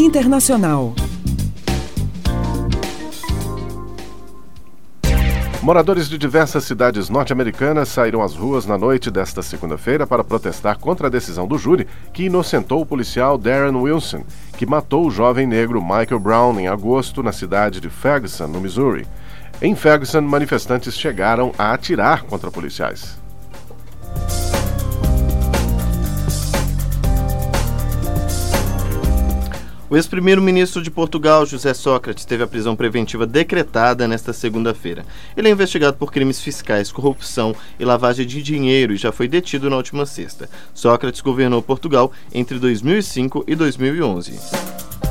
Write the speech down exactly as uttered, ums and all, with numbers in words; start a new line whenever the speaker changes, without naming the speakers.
Internacional.
Moradores de diversas cidades norte-americanas saíram às ruas na noite desta segunda-feira para protestar contra a decisão do júri que inocentou o policial Darren Wilson, que matou o jovem negro Michael Brown em agosto na cidade de Ferguson, no Missouri. Em Ferguson, manifestantes chegaram a atirar contra policiais.
O ex-primeiro-ministro de Portugal, José Sócrates, teve a prisão preventiva decretada nesta segunda-feira. Ele é investigado por crimes fiscais, corrupção e lavagem de dinheiro e já foi detido na última sexta. Sócrates governou Portugal entre dois mil e cinco e dois mil e onze.